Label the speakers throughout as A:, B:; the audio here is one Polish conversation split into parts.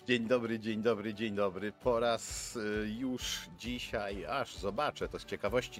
A: Dzień dobry, dzień dobry, dzień dobry. Po raz już dzisiaj, aż zobaczę, to z ciekawości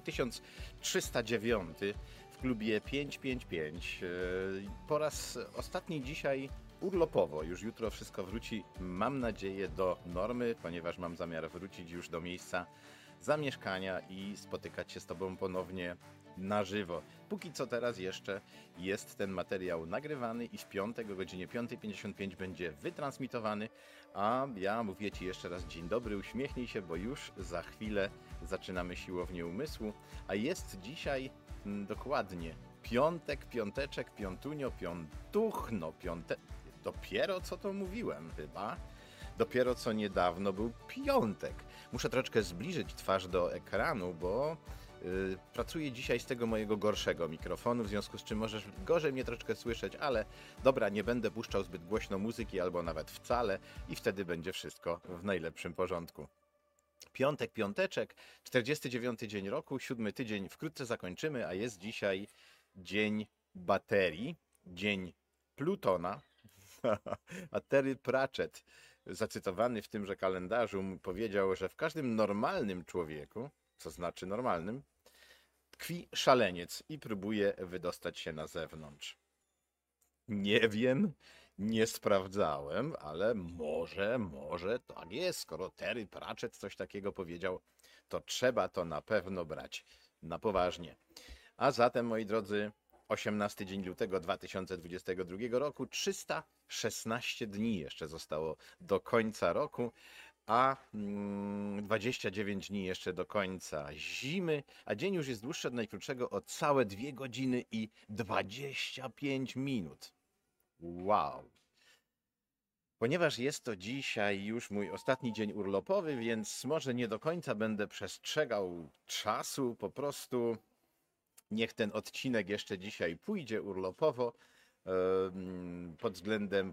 A: 1309 w klubie 555. Po raz ostatni dzisiaj urlopowo. Już jutro wszystko wróci, mam nadzieję, do normy, ponieważ mam zamiar wrócić już do miejsca zamieszkania i spotykać się z Tobą ponownie na żywo. Póki co teraz jeszcze jest ten materiał nagrywany i w piątek o godzinie 5:55 będzie wytransmitowany, a ja mówię Ci jeszcze raz dzień dobry, uśmiechnij się, bo już za chwilę zaczynamy siłownię umysłu, a jest dzisiaj dokładnie piątek, piąteczek, piątunio, piątuchno, dopiero co to mówiłem chyba. Dopiero co niedawno był piątek. Muszę troszeczkę zbliżyć twarz do ekranu, bo pracuję dzisiaj z tego mojego gorszego mikrofonu, w związku z czym możesz gorzej mnie troszeczkę słyszeć, ale dobra, nie będę puszczał zbyt głośno muzyki albo nawet wcale i wtedy będzie wszystko w najlepszym porządku. Piątek, piąteczek, 49 dzień roku, 7 tydzień wkrótce zakończymy, a jest dzisiaj dzień baterii, dzień Plutona, a Terry Pratchett, zacytowany w tymże kalendarzu, powiedział, że w każdym normalnym człowieku, co znaczy normalnym, tkwi szaleniec i próbuje wydostać się na zewnątrz. Nie wiem, nie sprawdzałem, ale może tak jest. Skoro Terry Pratchett coś takiego powiedział, to trzeba to na pewno brać na poważnie. A zatem, moi drodzy, 18 dzień lutego 2022 roku, 316 dni jeszcze zostało do końca roku, a 29 dni jeszcze do końca zimy, a dzień już jest dłuższy od najkrótszego o całe 2 godziny i 25 minut. Wow! Ponieważ jest to dzisiaj już mój ostatni dzień urlopowy, więc może nie do końca będę przestrzegał czasu, po prostu niech ten odcinek jeszcze dzisiaj pójdzie urlopowo pod względem,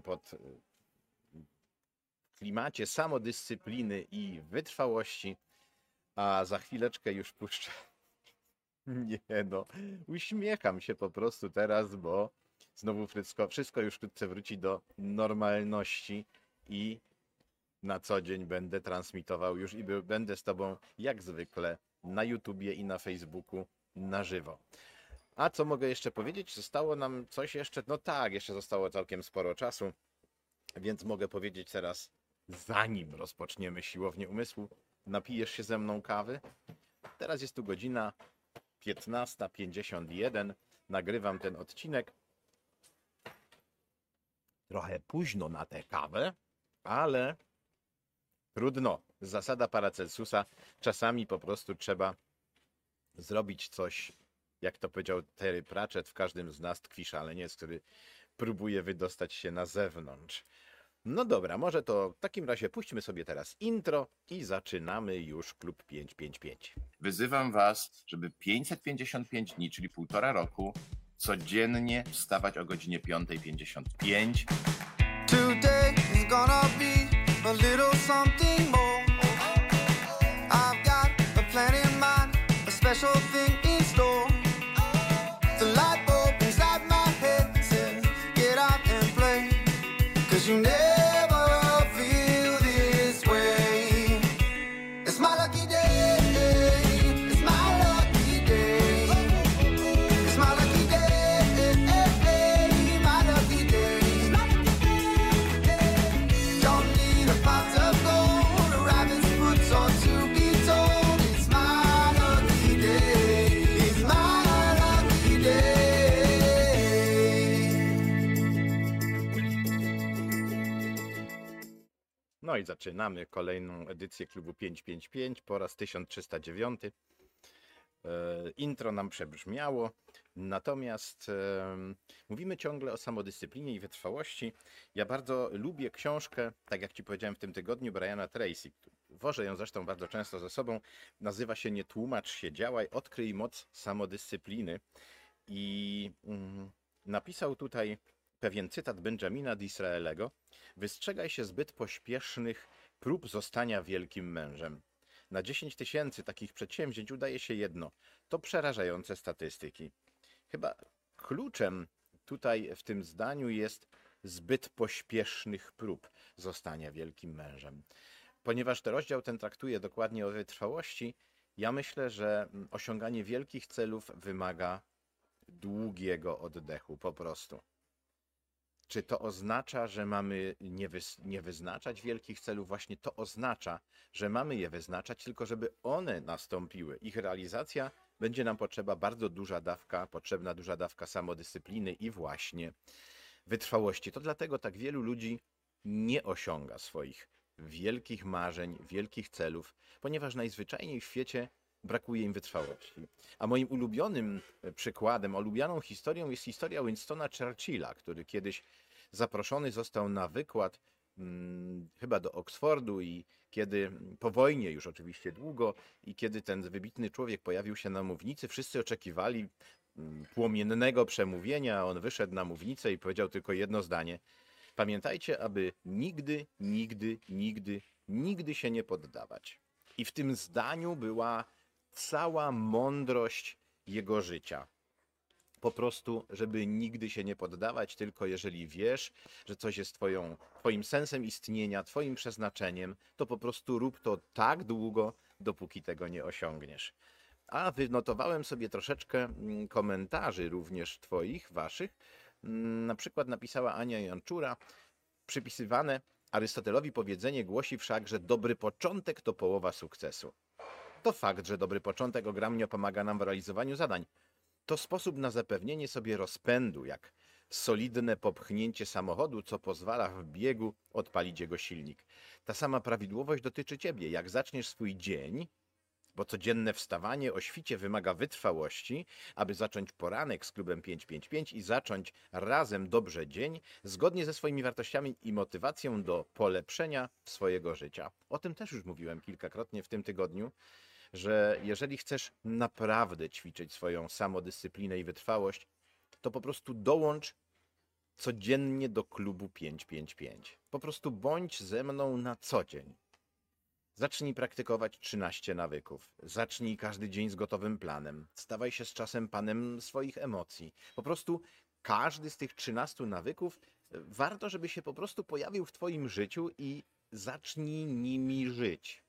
A: klimacie samodyscypliny i wytrwałości, a za chwileczkę już puszczę. Nie no, uśmiecham się po prostu teraz, bo znowu wszystko już wkrótce wróci do normalności i na co dzień będę transmitował już i będę z Tobą jak zwykle na YouTubie i na Facebooku na żywo. A co mogę jeszcze powiedzieć? Zostało nam coś jeszcze? No tak, jeszcze zostało całkiem sporo czasu, więc mogę powiedzieć teraz, zanim rozpoczniemy siłownię umysłu, napijesz się ze mną kawy? Teraz jest tu godzina 15:51. Nagrywam ten odcinek. Trochę późno na tę kawę, ale trudno. Zasada Paracelsusa. Czasami po prostu trzeba zrobić coś, jak to powiedział Terry Pratchett, w każdym z nas tkwi szaleniec, który próbuje wydostać się na zewnątrz. No dobra, może to w takim razie puśćmy sobie teraz intro i zaczynamy już klub 555.
B: Wyzywam Was, żeby 555 dni, czyli 1,5 roku, codziennie wstawać o godzinie 5:55.
C: Today is gonna be a little something more. I've got a plan in mind, a special thing in store. The light bulb inside my head says, get out and play, 'cause you never feel this way. It's my lucky day, it's my lucky day. It's my lucky day, my lucky day. Don't need a pot of gold, a rabbit's foot or to be told. It's my lucky day, it's my lucky day.
A: No i zaczynamy kolejną edycję klubu 555 po raz 1309. Intro nam przebrzmiało, natomiast mówimy ciągle o samodyscyplinie i wytrwałości. Ja bardzo lubię książkę, tak jak Ci powiedziałem w tym tygodniu, Briana Tracy. Wożę ją zresztą bardzo często ze sobą. Nazywa się Nie tłumacz się, działaj, odkryj moc samodyscypliny. I napisał tutaj pewien cytat Benjamina Disraeliego. Wystrzegaj się zbyt pośpiesznych prób zostania wielkim mężem. Na 10 000 takich przedsięwzięć udaje się jedno. To przerażające statystyki. Chyba kluczem tutaj w tym zdaniu jest zbyt pośpiesznych prób zostania wielkim mężem. Ponieważ rozdział ten traktuje dokładnie o wytrwałości, ja myślę, że osiąganie wielkich celów wymaga długiego oddechu po prostu. Czy to oznacza, że mamy nie wyznaczać wielkich celów? Właśnie to oznacza, że mamy je wyznaczać, tylko żeby one nastąpiły. Ich realizacja będzie nam potrzebna duża dawka samodyscypliny i właśnie wytrwałości. To dlatego tak wielu ludzi nie osiąga swoich wielkich marzeń, wielkich celów, ponieważ najzwyczajniej w świecie brakuje im wytrwałości. A moim ulubionym przykładem, ulubioną historią jest historia Winstona Churchilla, który kiedyś zaproszony został na wykład chyba do Oksfordu i kiedy po wojnie już oczywiście długo i kiedy ten wybitny człowiek pojawił się na mównicy, wszyscy oczekiwali płomiennego przemówienia, a on wyszedł na mównicę i powiedział tylko jedno zdanie. Pamiętajcie, aby nigdy, nigdy, nigdy, nigdy się nie poddawać. I w tym zdaniu była cała mądrość jego życia. Po prostu, żeby nigdy się nie poddawać, tylko jeżeli wiesz, że coś jest twoim sensem istnienia, twoim przeznaczeniem, to po prostu rób to tak długo, dopóki tego nie osiągniesz. A wynotowałem sobie troszeczkę komentarzy również twoich, waszych. Na przykład napisała Ania Janczura, przypisywane Arystotelowi powiedzenie głosi wszak, że dobry początek to połowa sukcesu. To fakt, że dobry początek ogromnie pomaga nam w realizowaniu zadań. To sposób na zapewnienie sobie rozpędu, jak solidne popchnięcie samochodu, co pozwala w biegu odpalić jego silnik. Ta sama prawidłowość dotyczy ciebie. Jak zaczniesz swój dzień, bo codzienne wstawanie o świcie wymaga wytrwałości, aby zacząć poranek z klubem 555 i zacząć razem dobrze dzień, zgodnie ze swoimi wartościami i motywacją do polepszenia swojego życia. O tym też już mówiłem kilkakrotnie w tym tygodniu, że jeżeli chcesz naprawdę ćwiczyć swoją samodyscyplinę i wytrwałość, to po prostu dołącz codziennie do klubu 555. Po prostu bądź ze mną na co dzień. Zacznij praktykować 13 nawyków. Zacznij każdy dzień z gotowym planem. Stawaj się z czasem panem swoich emocji. Po prostu każdy z tych 13 nawyków warto, żeby się po prostu pojawił w twoim życiu i zacznij nimi żyć.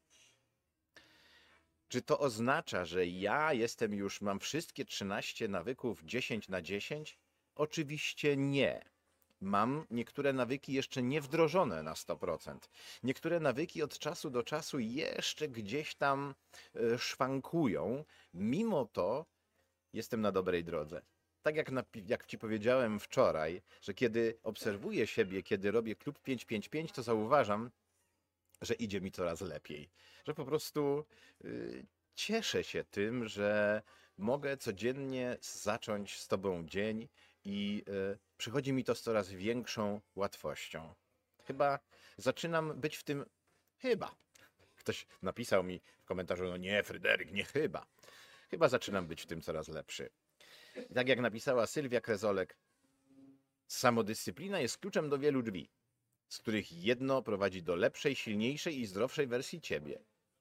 A: Czy to oznacza, że mam wszystkie 13 nawyków 10 na 10? Oczywiście nie. Mam niektóre nawyki jeszcze nie wdrożone na 100%. Niektóre nawyki od czasu do czasu jeszcze gdzieś tam szwankują. Mimo to jestem na dobrej drodze. Tak jak ci powiedziałem wczoraj, że kiedy obserwuję siebie, kiedy robię klub 555, to zauważam, że idzie mi coraz lepiej. Że po prostu cieszę się tym, że mogę codziennie zacząć z tobą dzień i przychodzi mi to z coraz większą łatwością. Chyba zaczynam być w tym... Chyba. Ktoś napisał mi w komentarzu, no nie, Fryderyk, nie chyba. Chyba zaczynam być w tym coraz lepszy. I tak jak napisała Sylwia Krezolek, samodyscyplina jest kluczem do wielu drzwi, z których jedno prowadzi do lepszej, silniejszej i zdrowszej wersji ciebie.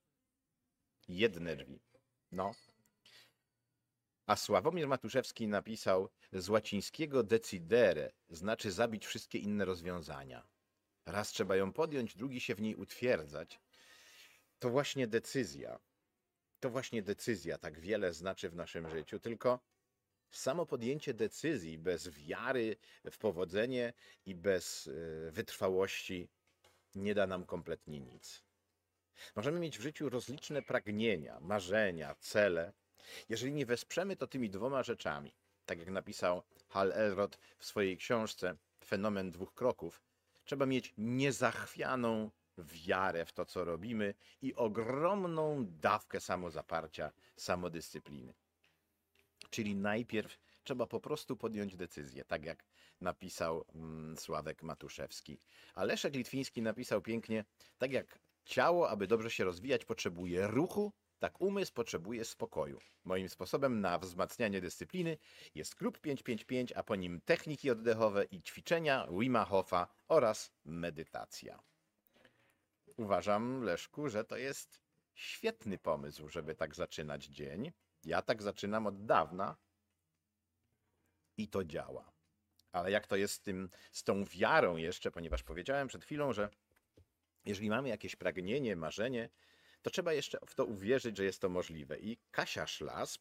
A: Jedne drzwi. No. A Sławomir Matuszewski napisał, z łacińskiego decidere znaczy zabić wszystkie inne rozwiązania. Raz trzeba ją podjąć, drugi się w niej utwierdzać. To właśnie decyzja tak wiele znaczy w naszym życiu, tylko samo podjęcie decyzji bez wiary w powodzenie i bez wytrwałości nie da nam kompletnie nic. Możemy mieć w życiu rozliczne pragnienia, marzenia, cele. Jeżeli nie wesprzemy to tymi dwoma rzeczami, tak jak napisał Hal Elrod w swojej książce Fenomen dwóch kroków, trzeba mieć niezachwianą wiarę w to, co robimy i ogromną dawkę samozaparcia, samodyscypliny. Czyli najpierw trzeba po prostu podjąć decyzję, tak jak napisał Sławek Matuszewski. A Leszek Litwiński napisał pięknie, tak jak ciało, aby dobrze się rozwijać, potrzebuje ruchu, tak umysł potrzebuje spokoju. Moim sposobem na wzmacnianie dyscypliny jest klub 555, a po nim techniki oddechowe i ćwiczenia Wima Hofa oraz medytacja. Uważam, Leszku, że to jest świetny pomysł, żeby tak zaczynać dzień. Ja tak zaczynam od dawna i to działa. Ale jak to jest z tą wiarą jeszcze, ponieważ powiedziałem przed chwilą, że jeżeli mamy jakieś pragnienie, marzenie, to trzeba jeszcze w to uwierzyć, że jest to możliwe. I Kasia Szlas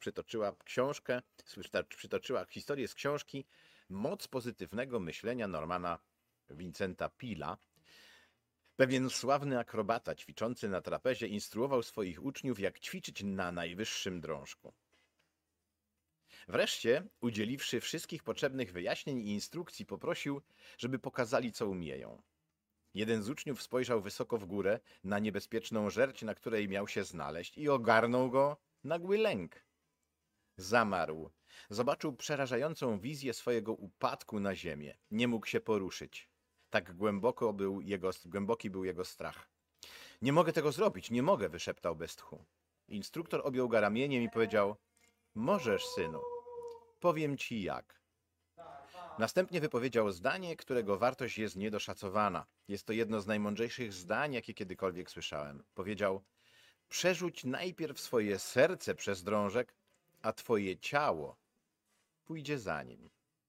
A: przytoczyła historię z książki Moc pozytywnego myślenia Normana Vincenta Peale'a. Pewien sławny akrobata ćwiczący na trapezie instruował swoich uczniów, jak ćwiczyć na najwyższym drążku. Wreszcie, udzieliwszy wszystkich potrzebnych wyjaśnień i instrukcji, poprosił, żeby pokazali, co umieją. Jeden z uczniów spojrzał wysoko w górę na niebezpieczną żerć, na której miał się znaleźć, i ogarnął go nagły lęk. Zamarł. Zobaczył przerażającą wizję swojego upadku na ziemię. Nie mógł się poruszyć. Tak głęboki był jego strach. Nie mogę tego zrobić, nie mogę, wyszeptał bez tchu. Instruktor objął go ramieniem i powiedział: możesz, synu. Powiem ci jak. Następnie wypowiedział zdanie, którego wartość jest niedoszacowana. Jest to jedno z najmądrzejszych zdań, jakie kiedykolwiek słyszałem. Powiedział: przerzuć najpierw swoje serce przez drążek, a twoje ciało pójdzie za nim.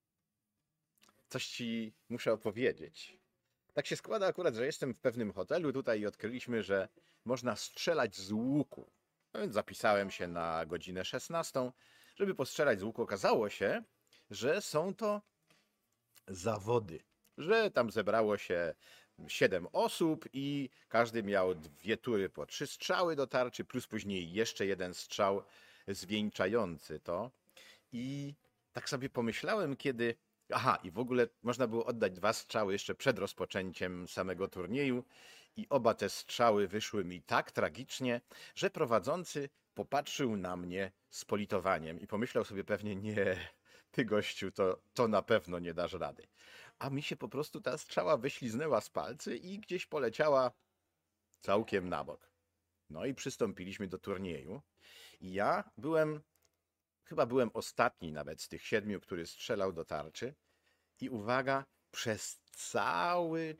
A: Coś ci muszę opowiedzieć. Tak się składa akurat, że jestem w pewnym hotelu tutaj i odkryliśmy, że można strzelać z łuku. No więc zapisałem się na godzinę 16, żeby postrzelać z łuku. Okazało się, że są to zawody, że tam zebrało się 7 osób i każdy miał 2 tury po 3 strzały do tarczy, plus później jeszcze 1 strzał zwieńczający to. I tak sobie pomyślałem, kiedy... Aha, i w ogóle można było oddać 2 strzały jeszcze przed rozpoczęciem samego turnieju i oba te strzały wyszły mi tak tragicznie, że prowadzący popatrzył na mnie z politowaniem i pomyślał sobie pewnie: nie, ty gościu, to na pewno nie dasz rady. A mi się po prostu ta strzała wyśliznęła z palcy i gdzieś poleciała całkiem na bok. No i przystąpiliśmy do turnieju. I ja chyba byłem ostatni nawet z tych 7, który strzelał do tarczy. I uwaga, przez cały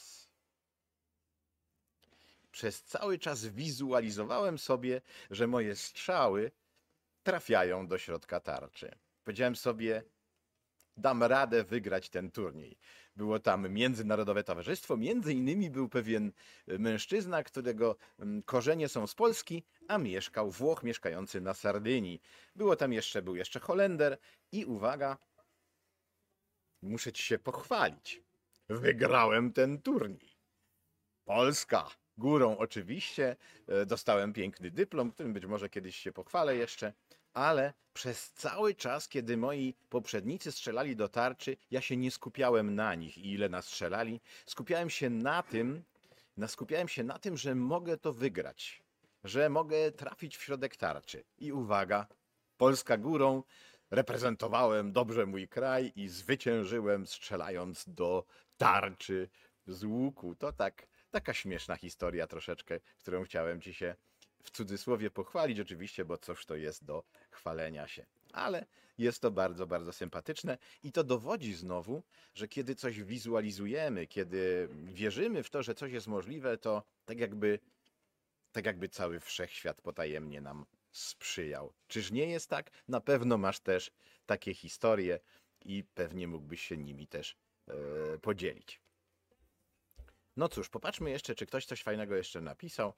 A: czas wizualizowałem sobie, że moje strzały trafiają do środka tarczy. Powiedziałem sobie: dam radę wygrać ten turniej. Było tam międzynarodowe towarzystwo, między innymi był pewien mężczyzna, którego korzenie są z Polski, a mieszkał Włoch mieszkający na Sardynii. Był jeszcze Holender i uwaga, muszę ci się pochwalić. Wygrałem ten turniej. Polska górą oczywiście. Dostałem piękny dyplom, którym być może kiedyś się pochwalę jeszcze. Ale przez cały czas, kiedy moi poprzednicy strzelali do tarczy, ja się nie skupiałem na nich i ile nastrzelali. Skupiałem się na tym, że mogę to wygrać, że mogę trafić w środek tarczy. I uwaga, Polska górą, reprezentowałem dobrze mój kraj i zwyciężyłem, strzelając do tarczy z łuku. To taka śmieszna historia troszeczkę, którą chciałem ci się w cudzysłowie pochwalić oczywiście, bo cóż to jest do chwalenia się. Ale jest to bardzo, bardzo sympatyczne i to dowodzi znowu, że kiedy coś wizualizujemy, kiedy wierzymy w to, że coś jest możliwe, to tak jakby cały wszechświat potajemnie nam sprzyjał. Czyż nie jest tak? Na pewno masz też takie historie i pewnie mógłbyś się nimi też podzielić. No cóż, popatrzmy jeszcze, czy ktoś coś fajnego jeszcze napisał.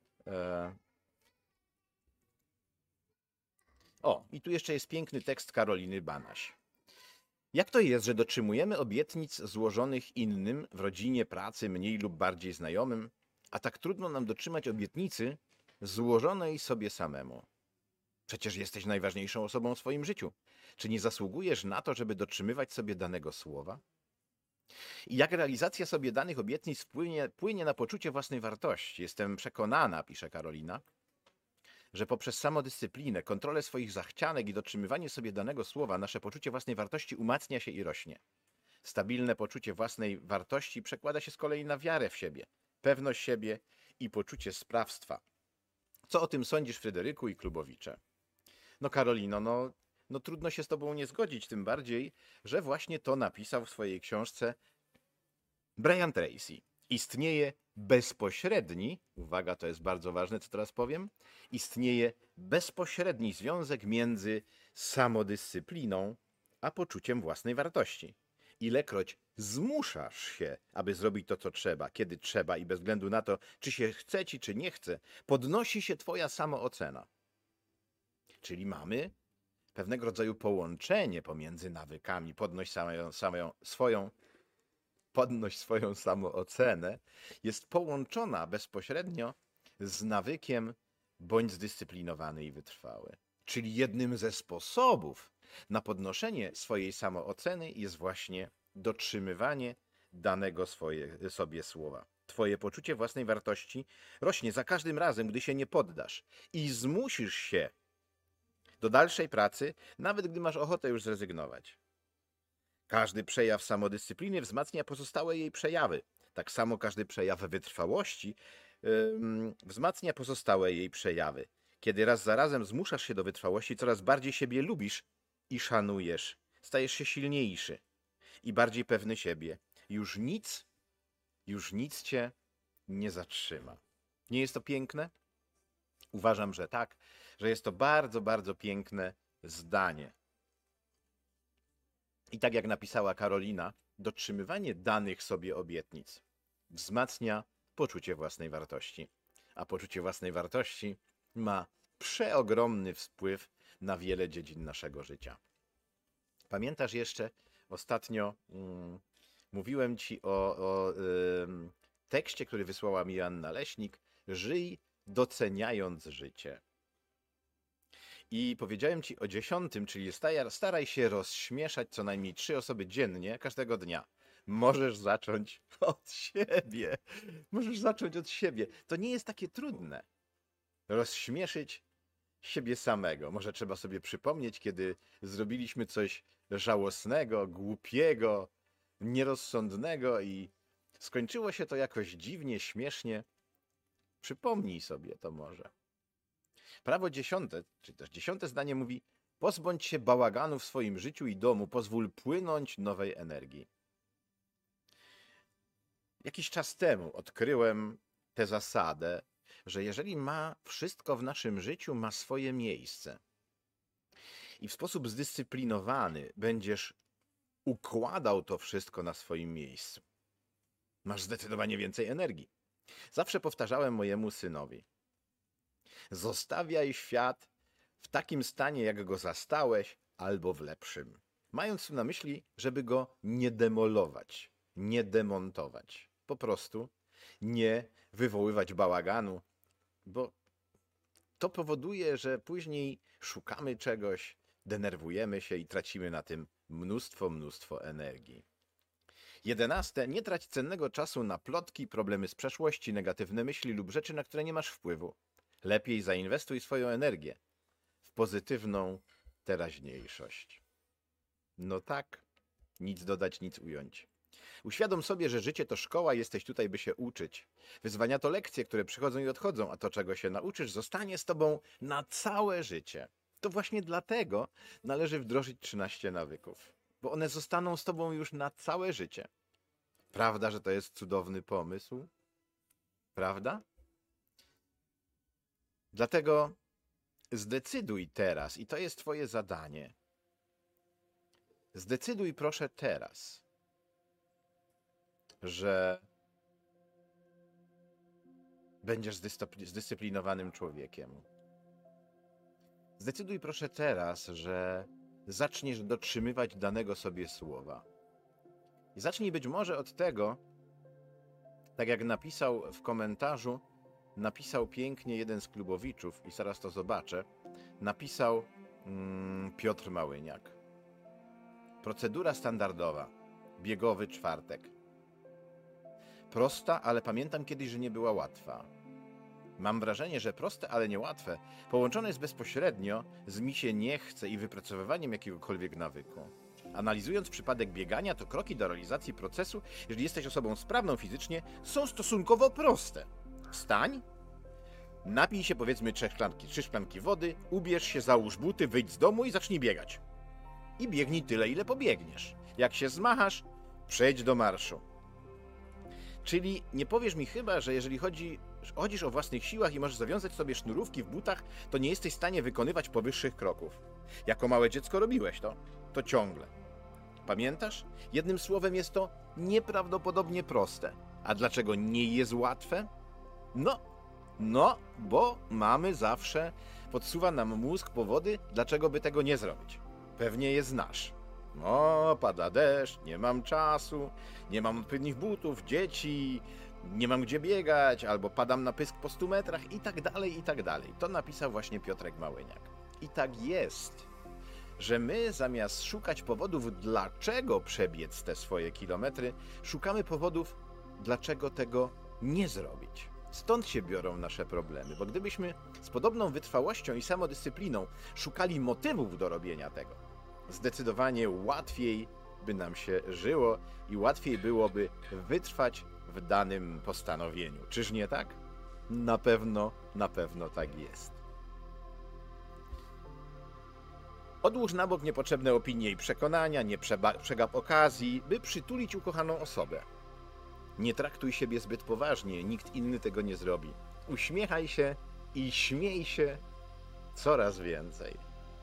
A: O, i tu jeszcze jest piękny tekst Karoliny Banaś. Jak to jest, że dotrzymujemy obietnic złożonych innym w rodzinie, pracy, mniej lub bardziej znajomym, a tak trudno nam dotrzymać obietnicy złożonej sobie samemu? Przecież jesteś najważniejszą osobą w swoim życiu. Czy nie zasługujesz na to, żeby dotrzymywać sobie danego słowa? I jak realizacja sobie danych obietnic płynie na poczucie własnej wartości? Jestem przekonana, pisze Karolina, że poprzez samodyscyplinę, kontrolę swoich zachcianek i dotrzymywanie sobie danego słowa nasze poczucie własnej wartości umacnia się i rośnie. Stabilne poczucie własnej wartości przekłada się z kolei na wiarę w siebie, pewność siebie i poczucie sprawstwa. Co o tym sądzisz, Fryderyku i klubowicze? No Karolino, no trudno się z tobą nie zgodzić, tym bardziej, że właśnie to napisał w swojej książce Brian Tracy. Istnieje bezpośredni, uwaga, to jest bardzo ważne, co teraz powiem, istnieje bezpośredni związek między samodyscypliną a poczuciem własnej wartości. ilekroć zmuszasz się, aby zrobić to, co trzeba, kiedy trzeba i bez względu na to, czy się chce ci, czy nie chce, podnosi się twoja samoocena. Czyli mamy pewnego rodzaju połączenie pomiędzy nawykami. Podnoś swoją samoocenę jest połączona bezpośrednio z nawykiem bądź zdyscyplinowany i wytrwały. Czyli jednym ze sposobów na podnoszenie swojej samooceny jest właśnie dotrzymywanie danego sobie słowa. Twoje poczucie własnej wartości rośnie za każdym razem, gdy się nie poddasz i zmusisz się do dalszej pracy, nawet gdy masz ochotę już zrezygnować. Każdy przejaw samodyscypliny wzmacnia pozostałe jej przejawy. Tak samo każdy przejaw wytrwałości wzmacnia pozostałe jej przejawy. Kiedy raz za razem zmuszasz się do wytrwałości, coraz bardziej siebie lubisz i szanujesz. Stajesz się silniejszy i bardziej pewny siebie. Już nic cię nie zatrzyma. Nie jest to piękne? Uważam, że tak, że jest to bardzo, bardzo piękne zdanie. I tak jak napisała Karolina, dotrzymywanie danych sobie obietnic wzmacnia poczucie własnej wartości. A poczucie własnej wartości ma przeogromny wpływ na wiele dziedzin naszego życia. Pamiętasz jeszcze, ostatnio mówiłem ci o tekście, który wysłała mi Joanna Leśnik, żyj doceniając życie. I powiedziałem ci o 10, czyli staraj się rozśmieszać co najmniej 3 osoby dziennie, każdego dnia. Możesz zacząć od siebie. Możesz zacząć od siebie. To nie jest takie trudne. Rozśmieszyć siebie samego. Może trzeba sobie przypomnieć, kiedy zrobiliśmy coś żałosnego, głupiego, nierozsądnego i skończyło się to jakoś dziwnie, śmiesznie. Przypomnij sobie to może. Prawo 10, czy też 10 zdanie mówi: pozbądź się bałaganu w swoim życiu i domu, pozwól płynąć nowej energii. Jakiś czas temu odkryłem tę zasadę, że jeżeli wszystko w naszym życiu ma swoje miejsce i w sposób zdyscyplinowany będziesz układał to wszystko na swoim miejscu, masz zdecydowanie więcej energii. Zawsze powtarzałem mojemu synowi: zostawiaj świat w takim stanie, jak go zastałeś, albo w lepszym. Mając tu na myśli, żeby go nie demolować, nie demontować. Po prostu nie wywoływać bałaganu, bo to powoduje, że później szukamy czegoś, denerwujemy się i tracimy na tym mnóstwo energii. 11. Nie trać cennego czasu na plotki, problemy z przeszłości, negatywne myśli lub rzeczy, na które nie masz wpływu. Lepiej zainwestuj swoją energię w pozytywną teraźniejszość. No tak, nic dodać, nic ująć. Uświadom sobie, że życie to szkoła i jesteś tutaj, by się uczyć. Wyzwania to lekcje, które przychodzą i odchodzą, a to, czego się nauczysz, zostanie z tobą na całe życie. To właśnie dlatego należy wdrożyć 13 nawyków, bo one zostaną z tobą już na całe życie. Prawda, że to jest cudowny pomysł? Prawda? Dlatego zdecyduj teraz, i to jest twoje zadanie. Zdecyduj proszę teraz, że będziesz zdyscyplinowanym człowiekiem. Zdecyduj proszę teraz, że zaczniesz dotrzymywać danego sobie słowa. I zacznij być może od tego, tak jak napisał w komentarzu, napisał pięknie jeden z klubowiczów, i zaraz to zobaczę, napisał Piotr Małyniak. Procedura standardowa. Biegowy czwartek. Prosta, ale pamiętam kiedyś, że nie była łatwa. Mam wrażenie, że proste, ale niełatwe połączone jest bezpośrednio z mi się nie chce i wypracowywaniem jakiegokolwiek nawyku. Analizując przypadek biegania, to kroki do realizacji procesu, jeżeli jesteś osobą sprawną fizycznie, są stosunkowo proste. Wstań, napij się powiedzmy 3 szklanki wody, ubierz się, załóż buty, wyjdź z domu i zacznij biegać. I biegnij tyle, ile pobiegniesz. Jak się zmachasz, przejdź do marszu. Czyli nie powiesz mi chyba, że jeżeli chodzisz o własnych siłach i możesz zawiązać sobie sznurówki w butach, to nie jesteś w stanie wykonywać powyższych kroków. Jako małe dziecko robiłeś to ciągle. Pamiętasz? Jednym słowem jest to nieprawdopodobnie proste. A dlaczego nie jest łatwe? Bo mamy zawsze, podsuwa nam mózg powody, dlaczego by tego nie zrobić. Pewnie je znasz. Pada deszcz, nie mam czasu, nie mam odpowiednich butów, dzieci, nie mam gdzie biegać, albo padam na pysk po 100 metrach i tak dalej, i tak dalej. To napisał właśnie Piotrek Małyniak. I tak jest, że my zamiast szukać powodów, dlaczego przebiec te swoje kilometry, szukamy powodów, dlaczego tego nie zrobić. Stąd się biorą nasze problemy, bo gdybyśmy z podobną wytrwałością i samodyscypliną szukali motywów do robienia tego, zdecydowanie łatwiej by nam się żyło i łatwiej byłoby wytrwać w danym postanowieniu. Czyż nie tak? Na pewno tak jest. Odłóż na bok niepotrzebne opinie i przekonania, nie przegap okazji, by przytulić ukochaną osobę. Nie traktuj siebie zbyt poważnie, nikt inny tego nie zrobi. Uśmiechaj się i śmiej się coraz więcej.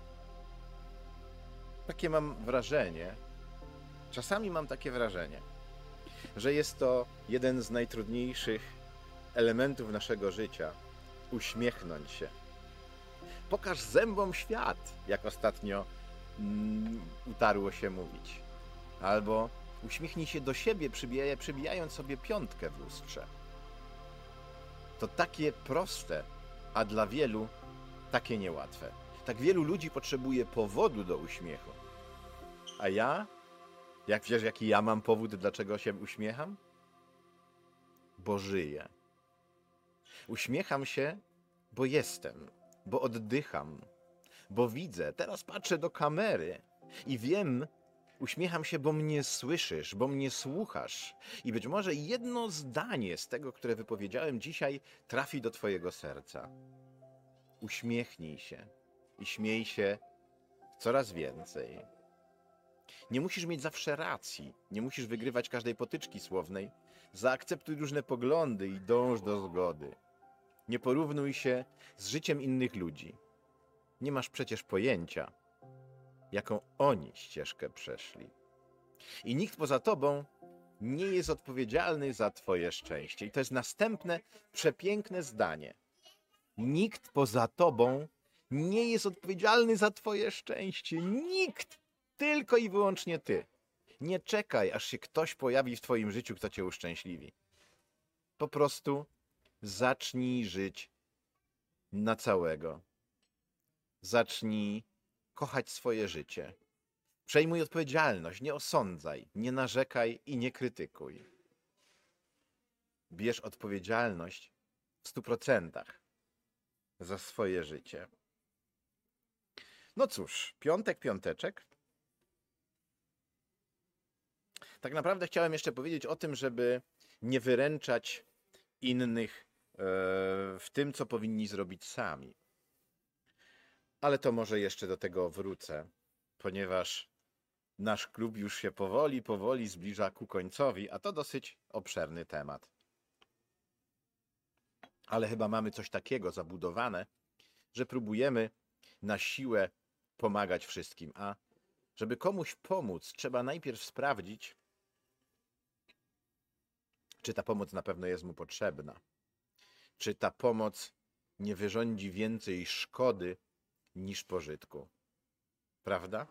A: Takie mam wrażenie, czasami mam takie wrażenie, że jest to jeden z najtrudniejszych elementów naszego życia. Uśmiechnąć się. Pokaż zębom świat, jak ostatnio utarło się mówić. Albo uśmiechnij się do siebie, przybijając sobie piątkę w lustrze. To takie proste, a dla wielu takie niełatwe. Tak wielu ludzi potrzebuje powodu do uśmiechu. A ja? Jak wiesz, jaki ja mam powód, dlaczego się uśmiecham? Bo żyję. Uśmiecham się, bo jestem, bo oddycham, bo widzę. Teraz patrzę do kamery i wiem, uśmiecham się, bo mnie słyszysz, bo mnie słuchasz. I być może jedno zdanie z tego, które wypowiedziałem dzisiaj, trafi do twojego serca. Uśmiechnij się i śmiej się coraz więcej. Nie musisz mieć zawsze racji, nie musisz wygrywać każdej potyczki słownej. Zaakceptuj różne poglądy i dąż do zgody. Nie porównuj się z życiem innych ludzi. Nie masz przecież pojęcia, jaką oni ścieżkę przeszli. I nikt poza tobą nie jest odpowiedzialny za twoje szczęście. I to jest następne przepiękne zdanie. Nikt poza tobą nie jest odpowiedzialny za twoje szczęście. Nikt! Tylko i wyłącznie ty. Nie czekaj, aż się ktoś pojawi w twoim życiu, kto cię uszczęśliwi. Po prostu zacznij żyć na całego. Zacznij kochać swoje życie. Przejmuj odpowiedzialność, nie osądzaj, nie narzekaj i nie krytykuj. Bierz odpowiedzialność w 100% za swoje życie. No cóż, piąteczek. Tak naprawdę chciałem jeszcze powiedzieć o tym, żeby nie wyręczać innych w tym, co powinni zrobić sami. Ale to może jeszcze do tego wrócę, ponieważ nasz klub już się powoli zbliża ku końcowi, a to dosyć obszerny temat. Ale chyba mamy coś takiego zabudowane, że próbujemy na siłę pomagać wszystkim, a żeby komuś pomóc, trzeba najpierw sprawdzić, czy ta pomoc na pewno jest mu potrzebna. Czy ta pomoc nie wyrządzi więcej szkody niż pożytku. Prawda?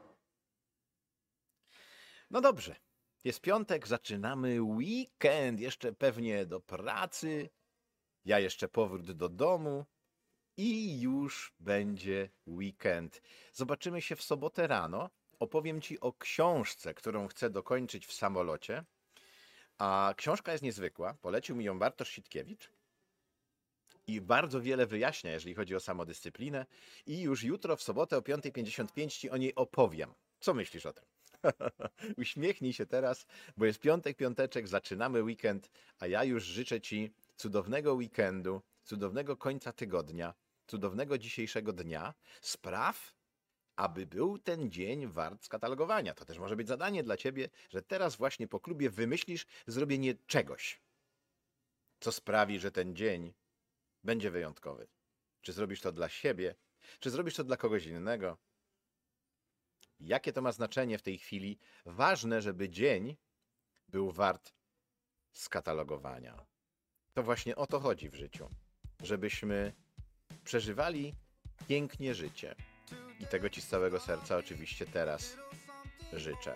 A: No dobrze. Jest piątek, zaczynamy weekend. Jeszcze pewnie do pracy. Ja jeszcze powrót do domu. I już będzie weekend. Zobaczymy się w sobotę rano. Opowiem ci o książce, którą chcę dokończyć w samolocie. A książka jest niezwykła. Polecił mi ją Bartosz Sitkiewicz. I bardzo wiele wyjaśnia, jeżeli chodzi o samodyscyplinę. I już jutro, w sobotę o 5:55 ci o niej opowiem. Co myślisz o tym? Uśmiechnij się teraz, bo jest piąteczek, zaczynamy weekend, a ja już życzę ci cudownego weekendu, cudownego końca tygodnia, cudownego dzisiejszego dnia. Spraw, aby był ten dzień wart skatalogowania. To też może być zadanie dla ciebie, że teraz właśnie po klubie wymyślisz zrobienie czegoś, co sprawi, że ten dzień będzie wyjątkowy. Czy zrobisz to dla siebie, czy zrobisz to dla kogoś innego? Jakie to ma znaczenie w tej chwili? Ważne, żeby dzień był wart skatalogowania. To właśnie o to chodzi w życiu. Żebyśmy przeżywali pięknie życie. I tego Ci z całego serca oczywiście teraz życzę.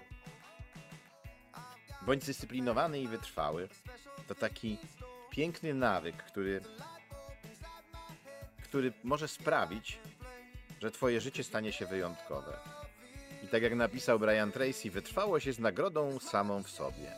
A: Bądź zdyscyplinowany i wytrwały. To taki piękny nawyk, który może sprawić, że Twoje życie stanie się wyjątkowe. I tak jak napisał Brian Tracy, wytrwałość jest nagrodą samą w sobie.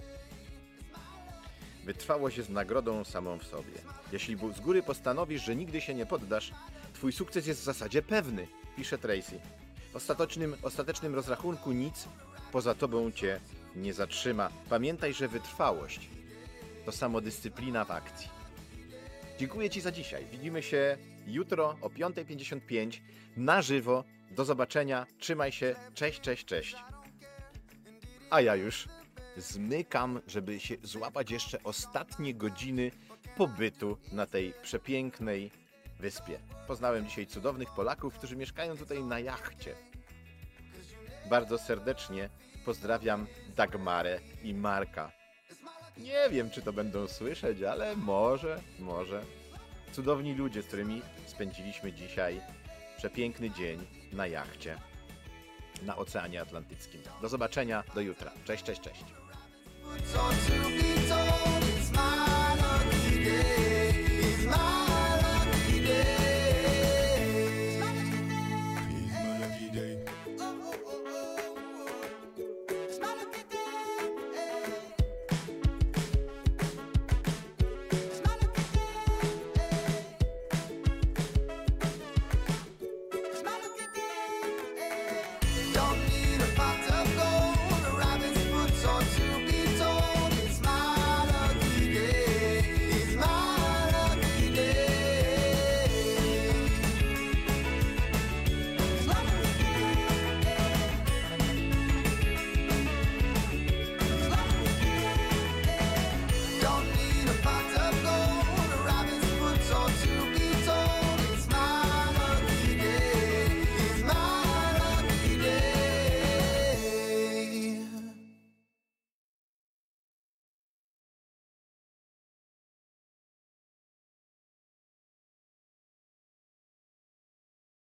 A: Wytrwałość jest nagrodą samą w sobie. Jeśli z góry postanowisz, że nigdy się nie poddasz, Twój sukces jest w zasadzie pewny, pisze Tracy. W ostatecznym rozrachunku nic poza Tobą Cię nie zatrzyma. Pamiętaj, że wytrwałość to samodyscyplina w akcji. Dziękuję Ci za dzisiaj. Widzimy się jutro o 5:55 na żywo. Do zobaczenia. Trzymaj się. Cześć, cześć, cześć. A ja już zmykam, żeby się złapać jeszcze ostatnie godziny pobytu na tej przepięknej wyspie. Poznałem dzisiaj cudownych Polaków, którzy mieszkają tutaj na jachcie. Bardzo serdecznie pozdrawiam Dagmarę i Marka. Nie wiem, czy to będą słyszeć, ale może. Cudowni ludzie, z którymi spędziliśmy dzisiaj przepiękny dzień na jachcie na Oceanie Atlantyckim. Do zobaczenia, do jutra. Cześć, cześć, cześć.